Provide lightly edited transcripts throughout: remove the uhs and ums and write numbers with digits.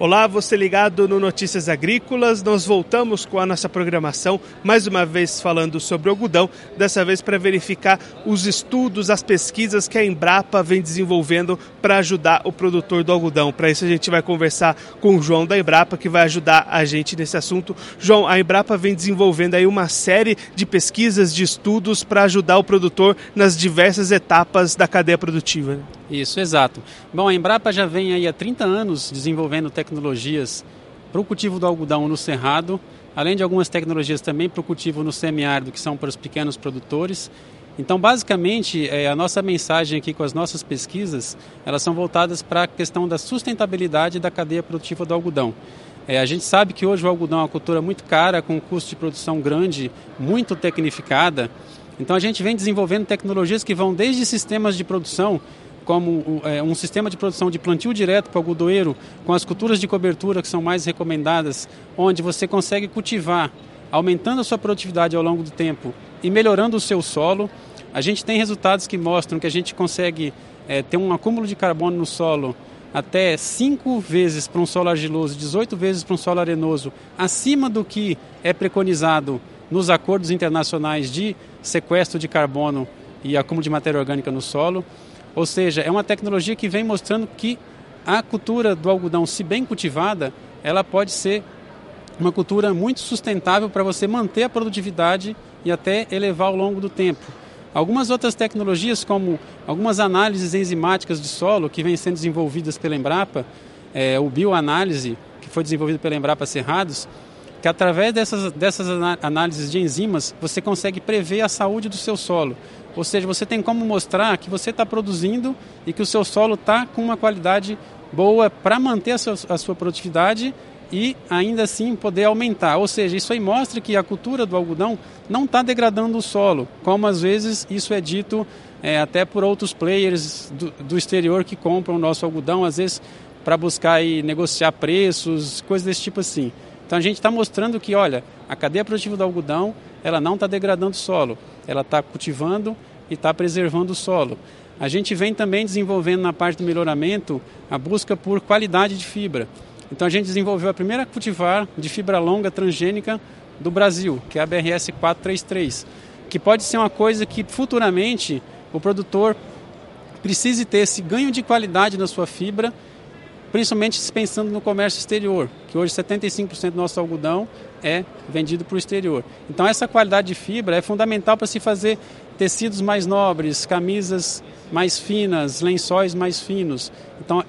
Olá, você ligado no Notícias Agrícolas. Nós voltamos com a nossa programação, mais uma vez falando sobre o algodão, dessa vez para verificar os estudos, as pesquisas que a Embrapa vem desenvolvendo para ajudar o produtor do algodão. Para isso a gente vai conversar com o João da Embrapa, que vai ajudar a gente nesse assunto. João, a Embrapa vem desenvolvendo aí uma série de pesquisas, de estudos para ajudar o produtor nas diversas etapas da cadeia produtiva, né? Isso, exato. Bom, a Embrapa já vem aí há 30 anos desenvolvendo tecnologias para o cultivo do algodão no cerrado, além de algumas tecnologias também para o cultivo no semiárido, que são para os pequenos produtores. Então, basicamente, a nossa mensagem aqui com as nossas pesquisas, elas são voltadas para a questão da sustentabilidade da cadeia produtiva do algodão. A gente sabe que hoje o algodão é uma cultura muito cara, com um custo de produção grande, muito tecnificada. Então, a gente vem desenvolvendo tecnologias que vão desde sistemas de produção, como um sistema de produção de plantio direto para o algodoeiro, com as culturas de cobertura que são mais recomendadas, onde você consegue cultivar, aumentando a sua produtividade ao longo do tempo e melhorando o seu solo. A gente tem resultados que mostram que a gente consegue ter um acúmulo de carbono no solo até 5 vezes para um solo argiloso, 18 vezes para um solo arenoso, acima do que é preconizado nos acordos internacionais de sequestro de carbono e acúmulo de matéria orgânica no solo. Ou seja, é uma tecnologia que vem mostrando que a cultura do algodão, se bem cultivada, ela pode ser uma cultura muito sustentável para você manter a produtividade e até elevar ao longo do tempo. Algumas outras tecnologias, como algumas análises enzimáticas de solo que vêm sendo desenvolvidas pela Embrapa, o bioanálise, que foi desenvolvido pela Embrapa Cerrados, que através dessas análises de enzimas, você consegue prever a saúde do seu solo. Ou seja, você tem como mostrar que você está produzindo e que o seu solo está com uma qualidade boa para manter a sua produtividade e ainda assim poder aumentar. Ou seja, isso aí mostra que a cultura do algodão não está degradando o solo, como às vezes isso é dito até por outros players do exterior que compram o nosso algodão, às vezes para buscar e negociar preços, coisas desse tipo assim. Então a gente está mostrando que, olha, a cadeia produtiva do algodão, ela não está degradando o solo, ela está cultivando e está preservando o solo. A gente vem também desenvolvendo na parte do melhoramento a busca por qualidade de fibra. Então a gente desenvolveu a primeira cultivar de fibra longa transgênica do Brasil, que é a BRS 433, que pode ser uma coisa que futuramente o produtor precise ter esse ganho de qualidade na sua fibra, principalmente pensando no comércio exterior, que hoje 75% do nosso algodão é vendido para o exterior. Então essa qualidade de fibra é fundamental para se fazer tecidos mais nobres, camisas mais finas, lençóis mais finos. Então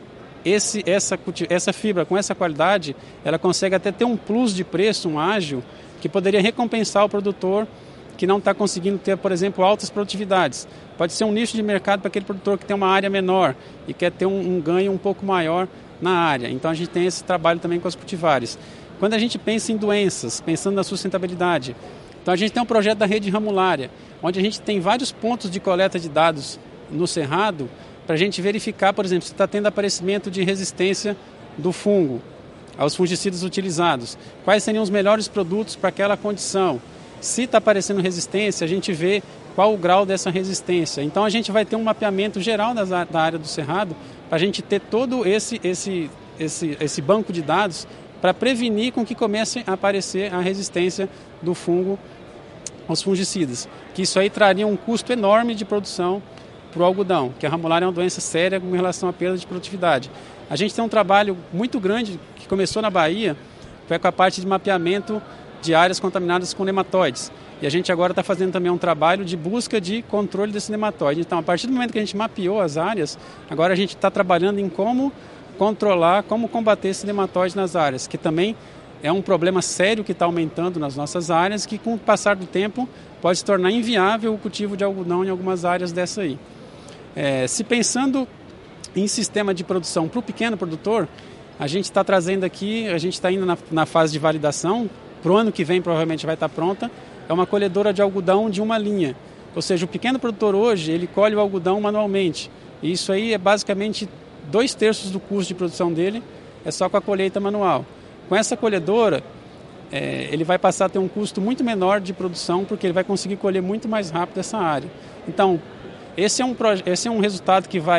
essa fibra com essa qualidade, ela consegue até ter um plus de preço, um ágio, que poderia recompensar o produtor que não está conseguindo ter, por exemplo, altas produtividades. Pode ser um nicho de mercado para aquele produtor que tem uma área menor e quer ter um ganho um pouco maior na área. Então a gente tem esse trabalho também com as cultivares. Quando a gente pensa em doenças, pensando na sustentabilidade, então a gente tem um projeto da rede ramulária, onde a gente tem vários pontos de coleta de dados no cerrado, para a gente verificar, por exemplo, se está tendo aparecimento de resistência do fungo aos fungicidas utilizados, quais seriam os melhores produtos para aquela condição. Se está aparecendo resistência, a gente vê qual o grau dessa resistência. Então a gente vai ter um mapeamento geral da área do cerrado, para a gente ter todo esse banco de dados para prevenir com que comece a aparecer a resistência do fungo aos fungicidas. Que isso aí traria um custo enorme de produção para o algodão, que a ramulária é uma doença séria com relação à perda de produtividade. A gente tem um trabalho muito grande que começou na Bahia, que é com a parte de mapeamento de áreas contaminadas com nematóides. E a gente agora está fazendo também um trabalho de busca de controle desse nematóide. Então, a partir do momento que a gente mapeou as áreas, agora a gente está trabalhando em como controlar, como combater esse nematóide nas áreas, que também é um problema sério que está aumentando nas nossas áreas, que com o passar do tempo pode se tornar inviável o cultivo de algodão em algumas áreas dessa aí. Se pensando em sistema de produção para o pequeno produtor, a gente está trazendo aqui, a gente está indo na fase de validação, para o ano que vem provavelmente vai estar pronta, é uma colhedora de algodão de uma linha. Ou seja, o pequeno produtor hoje, ele colhe o algodão manualmente. E isso aí é basicamente 2/3 do custo de produção dele, é só com a colheita manual. Com essa colhedora, ele vai passar a ter um custo muito menor de produção, porque ele vai conseguir colher muito mais rápido essa área. Então, esse é um resultado que vai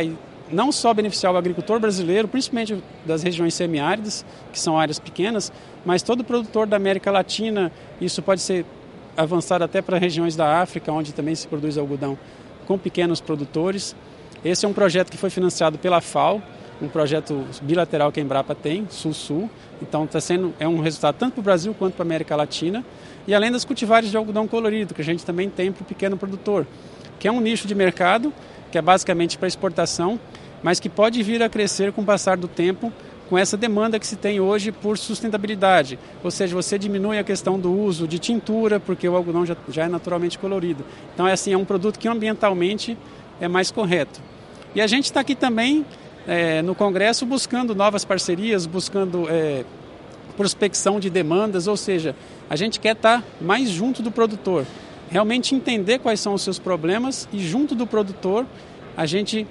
não só beneficiar o agricultor brasileiro, principalmente das regiões semiáridas, que são áreas pequenas, mas todo produtor da América Latina. Isso pode ser avançado até para regiões da África, onde também se produz algodão com pequenos produtores. Esse é um projeto que foi financiado pela FAO, um projeto bilateral que a Embrapa tem, Sul-Sul. Então é um resultado tanto para o Brasil quanto para a América Latina. E além das cultivares de algodão colorido, que a gente também tem para o pequeno produtor, que é um nicho de mercado, que é basicamente para exportação, mas que pode vir a crescer com o passar do tempo, com essa demanda que se tem hoje por sustentabilidade. Ou seja, você diminui a questão do uso de tintura, porque o algodão já é naturalmente colorido. Então, é um produto que ambientalmente é mais correto. E a gente está aqui também no Congresso buscando novas parcerias, buscando prospecção de demandas, ou seja, a gente quer estar mais junto do produtor, realmente entender quais são os seus problemas e junto do produtor a gente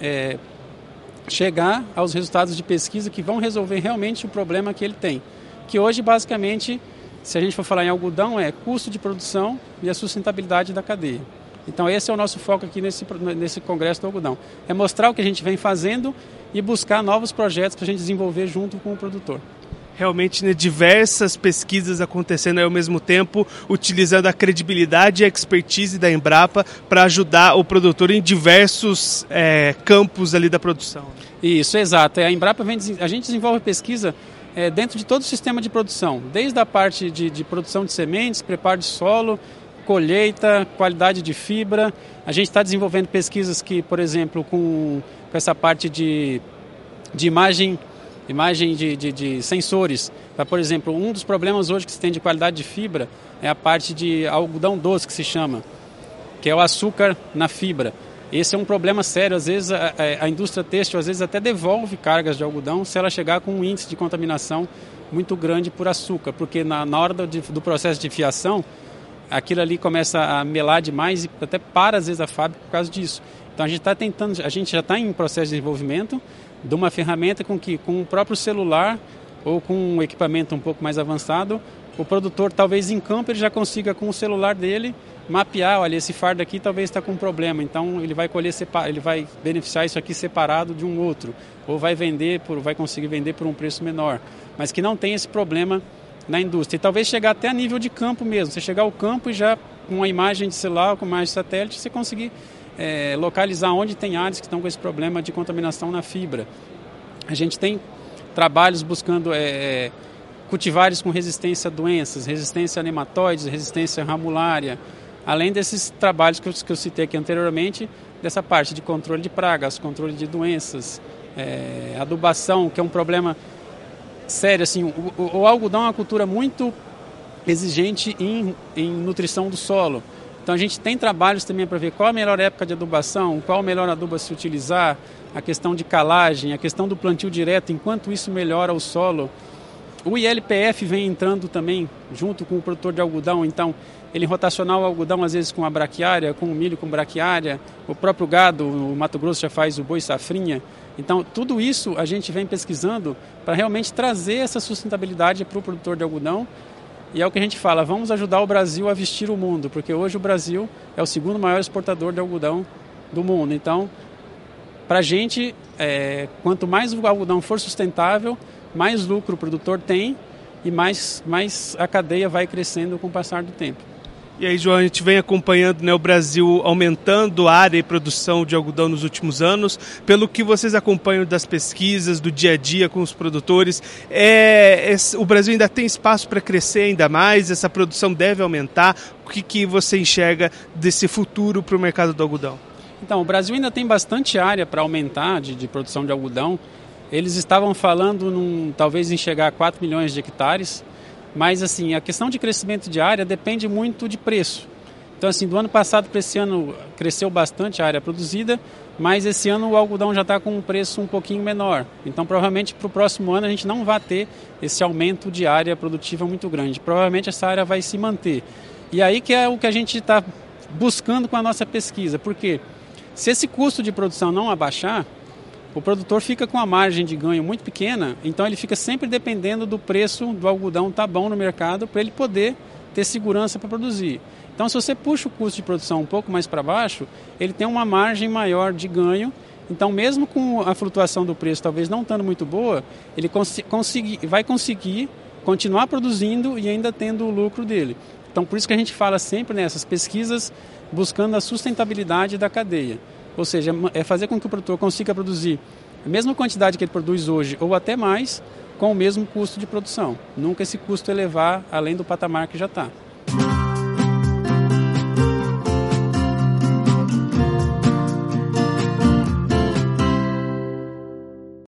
chegar aos resultados de pesquisa que vão resolver realmente o problema que ele tem. Que hoje, basicamente, se a gente for falar em algodão, é custo de produção e a sustentabilidade da cadeia. Então esse é o nosso foco aqui nesse Congresso do Algodão. É mostrar o que a gente vem fazendo e buscar novos projetos para a gente desenvolver junto com o produtor. Realmente, né, diversas pesquisas acontecendo ao mesmo tempo, utilizando a credibilidade e a expertise da Embrapa para ajudar o produtor em diversos campos ali da produção. Isso, exato. A Embrapa a gente desenvolve pesquisa dentro de todo o sistema de produção, desde a parte de produção de sementes, preparo de solo, colheita, qualidade de fibra. A gente está desenvolvendo pesquisas que, por exemplo, com essa parte de imagem de sensores. Por exemplo, um dos problemas hoje que se tem de qualidade de fibra é a parte de algodão doce, que se chama, que é o açúcar na fibra. Esse é um problema sério. Às vezes a indústria têxtil até devolve cargas de algodão se ela chegar com um índice de contaminação muito grande por açúcar, porque na hora do processo de fiação, aquilo ali começa a melar demais e até para às vezes a fábrica por causa disso. Então a gente já está em processo de desenvolvimento de uma ferramenta com o próprio celular ou com um equipamento um pouco mais avançado, o produtor talvez em campo ele já consiga com o celular dele mapear, olha, esse fardo aqui talvez está com um problema, então ele vai ele vai beneficiar isso aqui separado de um outro, ou vai conseguir vender por um preço menor, mas que não tem esse problema na indústria. E talvez chegar até a nível de campo mesmo, você chegar ao campo e já com uma imagem de celular, com uma imagem de satélite, você conseguir localizar onde tem áreas que estão com esse problema de contaminação na fibra. A gente tem trabalhos buscando cultivares com resistência a doenças, resistência a nematóides, resistência ramulária, além desses trabalhos que eu citei aqui anteriormente, dessa parte de controle de pragas, controle de doenças, adubação, que é um problema sério. Assim, o algodão é uma cultura muito exigente em nutrição do solo. Então a gente tem trabalhos também para ver qual a melhor época de adubação, qual o melhor adubo a se utilizar, a questão de calagem, a questão do plantio direto, enquanto isso melhora o solo. O ILPF vem entrando também junto com o produtor de algodão, então ele rotacionar o algodão às vezes com a braquiária, com o milho com braquiária, o próprio gado, o Mato Grosso já faz o boi safrinha. Então tudo isso a gente vem pesquisando para realmente trazer essa sustentabilidade para o produtor de algodão. E é o que a gente fala, vamos ajudar o Brasil a vestir o mundo, porque hoje o Brasil é o segundo maior exportador de algodão do mundo. Então, para a gente, quanto mais o algodão for sustentável, mais lucro o produtor tem e mais a cadeia vai crescendo com o passar do tempo. E aí, João, a gente vem acompanhando, né, o Brasil aumentando a área e produção de algodão nos últimos anos. Pelo que vocês acompanham das pesquisas, do dia a dia com os produtores, o Brasil ainda tem espaço para crescer ainda mais? Essa produção deve aumentar? O que você enxerga desse futuro para o mercado do algodão? Então, o Brasil ainda tem bastante área para aumentar de produção de algodão. Eles estavam falando talvez em chegar a 4 milhões de hectares. Mas assim, a questão de crescimento de área depende muito de preço. Então assim, do ano passado para esse ano cresceu bastante a área produzida, mas esse ano o algodão já está com um preço um pouquinho menor. Então provavelmente para o próximo ano a gente não vai ter esse aumento de área produtiva muito grande. Provavelmente essa área vai se manter. E aí que é o que a gente está buscando com a nossa pesquisa. Porque se esse custo de produção não abaixar, o produtor fica com uma margem de ganho muito pequena, então ele fica sempre dependendo do preço do algodão estar bom no mercado para ele poder ter segurança para produzir. Então, se você puxa o custo de produção um pouco mais para baixo, ele tem uma margem maior de ganho Então, mesmo com a flutuação do preço talvez não estando muito boa, ele vai conseguir continuar produzindo e ainda tendo o lucro dele. Então, por isso que a gente fala sempre nessas pesquisas buscando a sustentabilidade da cadeia. Ou seja, é fazer com que o produtor consiga produzir a mesma quantidade que ele produz hoje ou até mais com o mesmo custo de produção. Nunca esse custo elevar além do patamar que já está.